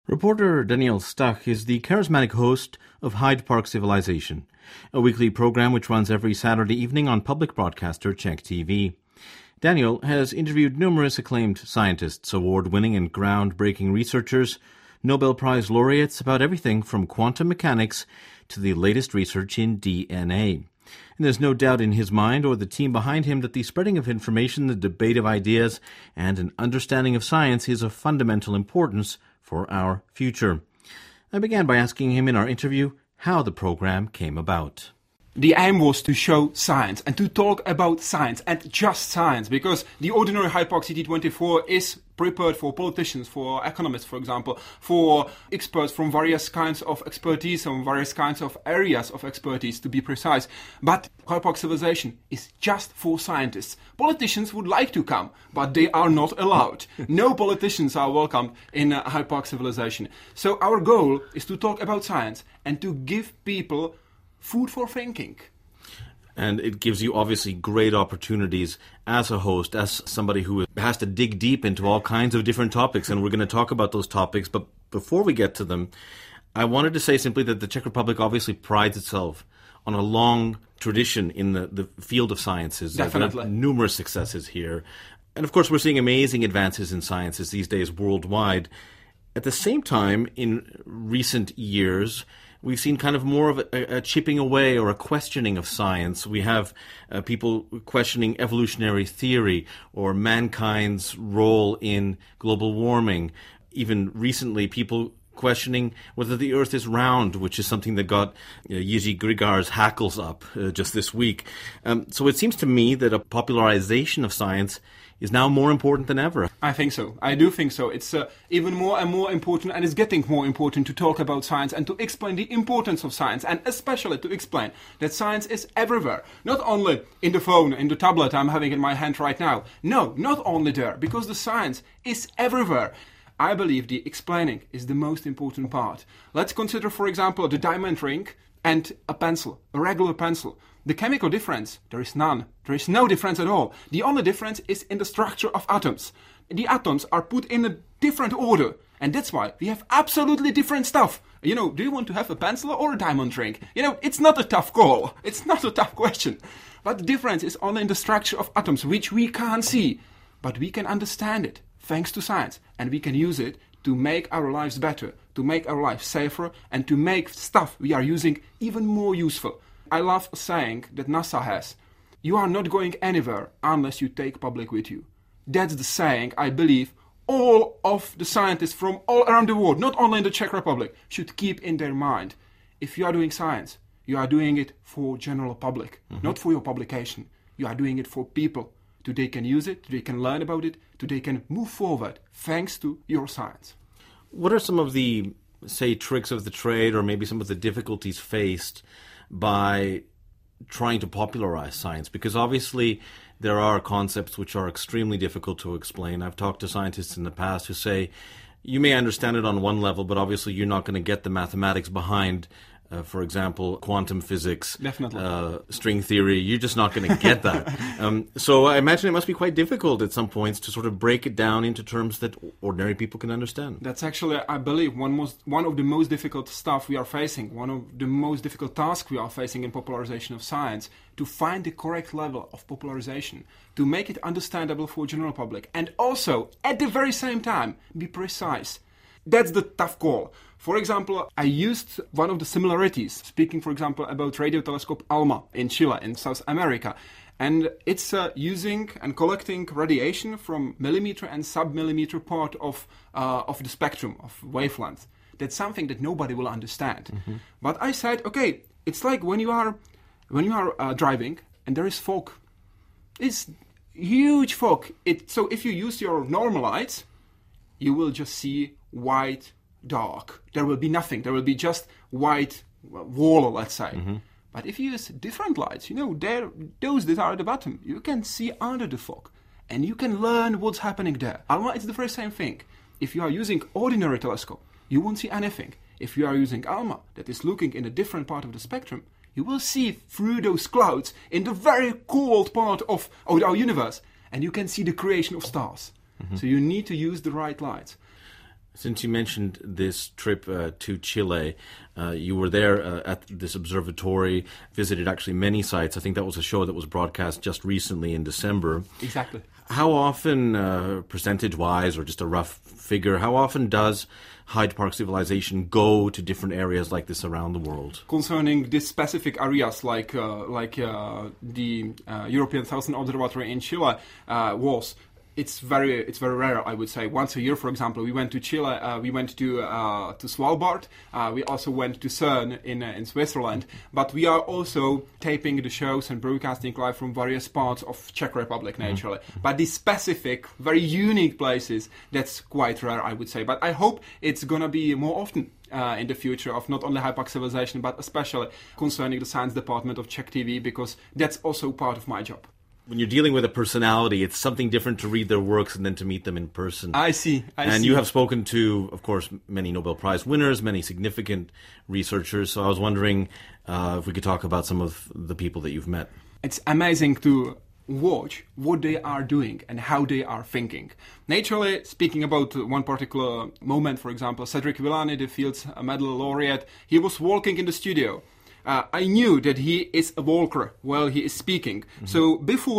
Reporter Daniel Stach is the charismatic host of Hyde Park Civilization, a weekly program which runs every Saturday evening on public broadcaster Czech TV. Daniel has interviewed numerous acclaimed scientists, award-winning and groundbreaking researchers, Nobel Prize laureates about everything from quantum mechanics to the latest research in DNA. And there's no doubt in his mind or the team behind him that the spreading of information, the debate of ideas, and an understanding of science is of fundamental importance for our future. I began by asking him in our interview how the program came about. The aim was to show science and to talk about science and just science, because the ordinary Hyde Park CT24 is prepared for politicians, for economists, for example, for experts from various kinds of expertise, from various kinds of areas of expertise, to be precise. But Hyde Park Civilization is just for scientists. Politicians would like to come, but they are not allowed. No politicians are welcome in Hyde Park Civilization. So our goal is to talk about science and to give people food for thinking. And it gives you obviously great opportunities as a host, as somebody who has to dig deep into all kinds of different topics. And we're going to talk about those topics. But before we get to them, I wanted to say simply that the Czech Republic obviously prides itself on a long tradition in the field of sciences. Definitely. There are numerous successes here. And of course, we're seeing amazing advances in sciences these days worldwide. At the same time, in recent years, we've seen kind of more of a chipping away or a questioning of science. We have people questioning evolutionary theory or mankind's role in global warming. Even recently, people questioning whether the Earth is round, which is something that got Jiří Grigar's hackles up just this week. So it seems to me that a popularization of science is now more important than ever. I think so. I do think so. It's even more and more important, and it's getting more important to talk about science and to explain the importance of science, and especially to explain that science is everywhere. Not only in the phone, in the tablet I'm having in my hand right now. No, not only there, because the science is everywhere. I believe the explaining is the most important part. Let's consider, for example, the diamond ring and a pencil, a regular pencil. The chemical difference, there is none. There is no difference at all. The only difference is in the structure of atoms. The atoms are put in a different order, and that's why we have absolutely different stuff. Do you want to have a pencil or a diamond ring? It's not a tough call. It's not a tough question. But the difference is only in the structure of atoms, which we can't see. But we can understand it, thanks to science, and we can use it to make our lives better, to make our lives safer, and to make stuff we are using even more useful. I love a saying that NASA has: you are not going anywhere unless you take public with you. That's the saying I believe all of the scientists from all around the world, not only in the Czech Republic, should keep in their mind. If you are doing science, you are doing it for general public, not for your publication. You are doing it for people, so they can use it, so they can learn about it, so they can move forward thanks to your science. What are some of the, say, tricks of the trade, or maybe some of the difficulties faced by trying to popularize science? Because obviously there are concepts which are extremely difficult to explain. I've talked to scientists in the past who say you may understand it on one level, but obviously you're not going to get the mathematics behind, for example, quantum physics, string theory. You're just not going to get that. So I imagine it must be quite difficult at some points to sort of break it down into terms that ordinary people can understand. That's actually, I believe, one of the most difficult stuff we are facing, one of the most difficult tasks we are facing in popularization of science, to find the correct level of popularization, to make it understandable for general public, and also, at the very same time, be precise. That's the tough call. For example, I used one of the similarities, speaking, for example, about radio telescope ALMA in Chile, in South America. And it's using and collecting radiation from millimeter and sub-millimeter part of the spectrum of wavelength. That's something that nobody will understand. But I said, okay, it's like when you are driving and there is fog. It's huge fog. So if you use your normal lights, you will just see white, dark. There will be nothing. There will be just white wall, let's say. But if you use different lights, those that are at the bottom, you can see under the fog. And you can learn what's happening there. ALMA, it's the very same thing. If you are using ordinary telescope, you won't see anything. If you are using ALMA, that is looking in a different part of the spectrum, you will see through those clouds in the very cold part of our universe. And you can see the creation of stars. So you need to use the right lights. Since you mentioned this trip to Chile, you were there at this observatory, visited actually many sites. I think that was a show that was broadcast just recently in December. Exactly. How often, percentage-wise, or just a rough figure, how often does Hyde Park Civilization go to different areas like this around the world? Concerning these specific areas, like the European Southern Observatory in Chile it's very rare, I would say. Once a year, for example, we went to Chile. We went to Svalbard. We also went to CERN in Switzerland. But we are also taping the shows and broadcasting live from various parts of Czech Republic, naturally. Mm-hmm. But these specific, very unique places, that's quite rare, I would say. But I hope it's gonna be more often in the future of not only Hyde Park Civilization, but especially concerning the science department of Czech TV, because that's also part of my job. When you're dealing with a personality, it's something different to read their works and then to meet them in person. I see. And you have spoken to, of course, many Nobel Prize winners, many significant researchers. So I was wondering if we could talk about some of the people that you've met. It's amazing to watch what they are doing and how they are thinking. Naturally, speaking about one particular moment, for example, Cedric Villani, the Fields Medal laureate, he was walking in the studio. I knew that he is a walker while he is speaking. Mm-hmm. So before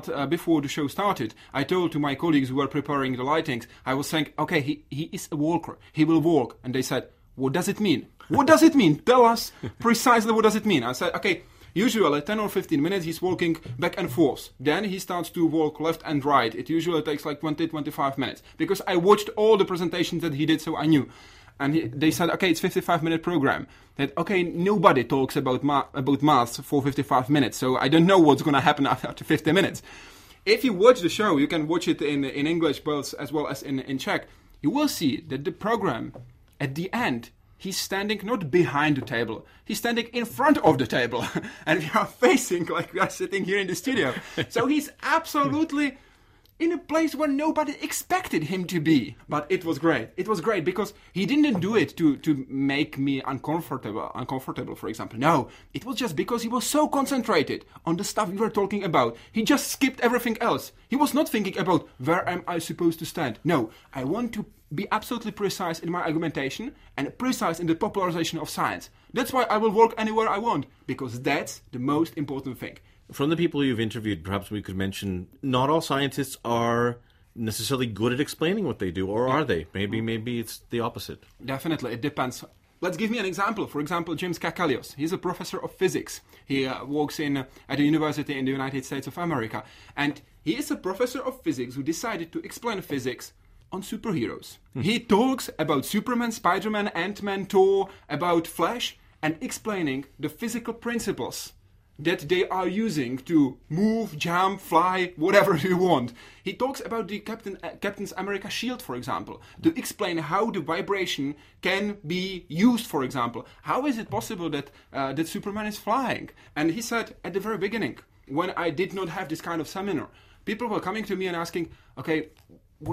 the show started, I told to my colleagues who were preparing the lightings, I was saying, okay, he is a walker. He will walk. And they said, what does it mean? What does it mean? Tell us precisely what does it mean. I said, okay, usually 10 or 15 minutes he's walking back and forth. Then he starts to walk left and right. It usually takes like 20-25 minutes. Because I watched all the presentations that he did, so I knew. And they said, okay, it's 55-minute program. That, okay, nobody talks about maths for 55 minutes, so I don't know what's going to happen after 50 minutes. If you watch the show, you can watch it in English both as well as in Czech, you will see that the program, at the end, he's standing not behind the table, he's standing in front of the table. And we are facing like we are sitting here in the studio. So he's absolutely in a place where nobody expected him to be. But it was great. It was great because he didn't do it to make me uncomfortable, for example. No, it was just because he was so concentrated on the stuff we were talking about. He just skipped everything else. He was not thinking about where am I supposed to stand. No, I want to be absolutely precise in my argumentation and precise in the popularization of science. That's why I will work anywhere I want, because that's the most important thing. From the people you've interviewed, perhaps we could mention not all scientists are necessarily good at explaining what they do, or are they? Maybe it's the opposite. Definitely, it depends. Let's give me an example. For example, James Kakalios. He's a professor of physics. He works at a university in the United States of America. And he is a professor of physics who decided to explain physics on superheroes. He talks about Superman, Spider-Man, Ant-Man, Thor, about Flash, and explaining the physical principles that they are using to move, jump, fly, whatever you want. He talks about the Captain's America shield, for example, to explain how the vibration can be used, for example. How is it possible that Superman is flying? And he said at the very beginning, when I did not have this kind of seminar, people were coming to me and asking, okay, what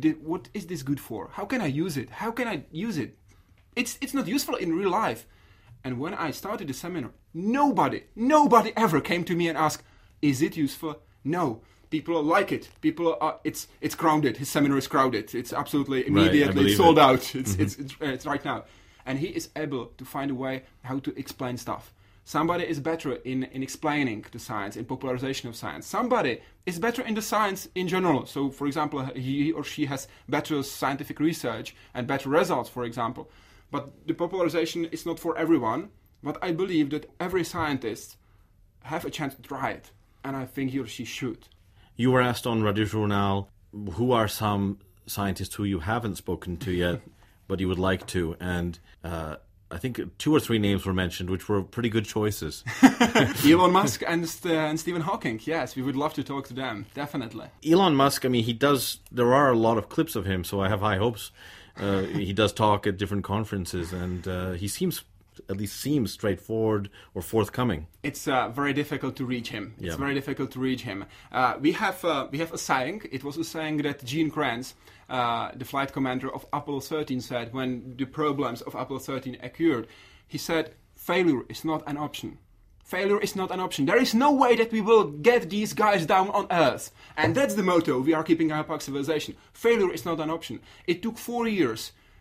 is this good for? How can I use it? How can I use it? It's not useful in real life. And when I started the seminar, nobody ever came to me and asked, is it useful? No. People like it. It's crowded. His seminar is crowded. It's absolutely immediately sold out. It's right now. And he is able to find a way how to explain stuff. Somebody is better in explaining the science, in popularization of science. Somebody is better in the science in general. So, for example, he or she has better scientific research and better results, for example. But the popularization is not for everyone. But I believe that every scientist have a chance to try it. And I think he or she should. You were asked on Radio Journal, who are some scientists who you haven't spoken to yet, but you would like to? And I think 2 or 3 names were mentioned, which were pretty good choices. Elon Musk and Stephen Hawking. Yes, we would love to talk to them, definitely. Elon Musk, I mean, there are a lot of clips of him, so I have high hopes. He does talk at different conferences, and he seems straightforward or forthcoming. It's very difficult to reach him. It's very difficult to reach him. We have a saying. It was a saying that Gene Kranz, the flight commander of Apollo 13, said when the problems of Apollo 13 occurred. He said, failure is not an option. Failure is not an option. There is no way that we will get these guys down on Earth. And that's the motto we are keeping Hyde Park Civilization. Failure is not an option. It took 4 years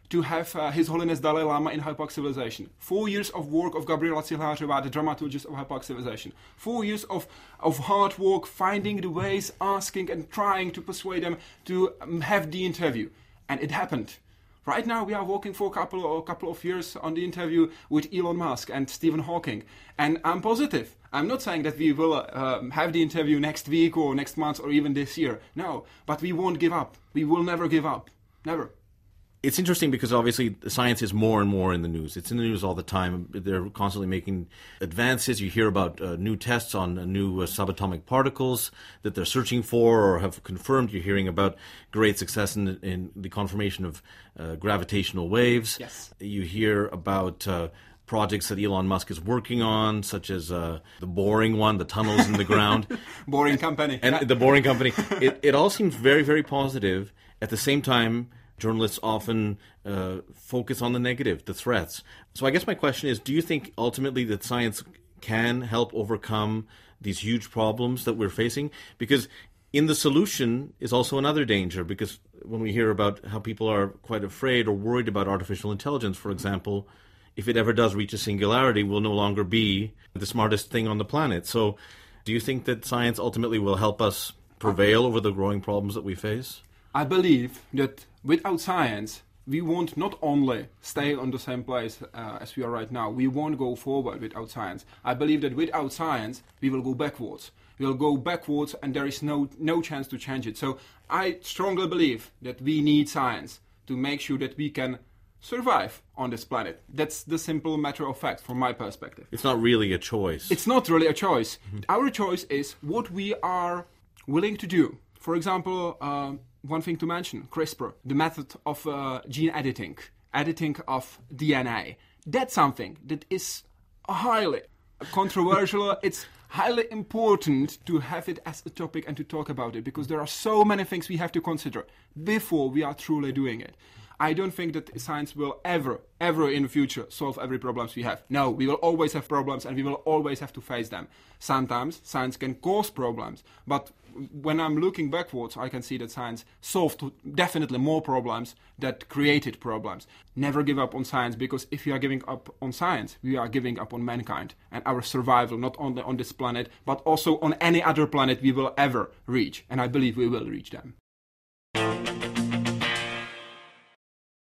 to have His Holiness Dalai Lama in Hypark Civilization. 4 years of work of Gabriela Cihlářová, the dramaturgist of Hypark Civilization. 4 years of hard work, finding the ways, asking and trying to persuade them to have the interview. And it happened. Right now we are working for a couple of years on the interview with Elon Musk and Stephen Hawking. And I'm positive. I'm not saying that we will have the interview next week or next month or even this year. No, but we won't give up. We will never give up. Never. It's interesting because obviously science is more and more in the news. It's in the news all the time. They're constantly making advances. You hear about new tests on new subatomic particles that they're searching for or have confirmed. You're hearing about great success in the confirmation of gravitational waves. Yes. You hear about projects that Elon Musk is working on, such as the Boring one, the tunnels in the ground. Boring Company. And the Boring Company. It all seems very, very positive. At the same time, journalists often focus on the negative, the threats. So I guess my question is, do you think ultimately that science can help overcome these huge problems that we're facing? Because in the solution is also another danger, because when we hear about how people are quite afraid or worried about artificial intelligence, for example, if it ever does reach a singularity, we'll no longer be the smartest thing on the planet. So do you think that science ultimately will help us prevail over the growing problems that we face? I believe that without science, we won't not only stay on the same place as we are right now, we won't go forward without science. I believe that without science, we will go backwards. We will go backwards and there is no chance to change it. So I strongly believe that we need science to make sure that we can survive on this planet. That's the simple matter of fact from my perspective. It's not really a choice. It's not really a choice. Our choice is what we are willing to do. For example, one thing to mention, CRISPR, the method of gene editing of DNA. That's something that is highly controversial. It's highly important to have it as a topic and to talk about it, because there are so many things we have to consider before we are truly doing it. I don't think that science will ever in the future solve every problems we have. No, we will always have problems and we will always have to face them. Sometimes science can cause problems, but when I'm looking backwards, I can see that science solved definitely more problems that created problems. Never give up on science, because if we are giving up on science, we are giving up on mankind and our survival, not only on this planet, but also on any other planet we will ever reach. And I believe we will reach them.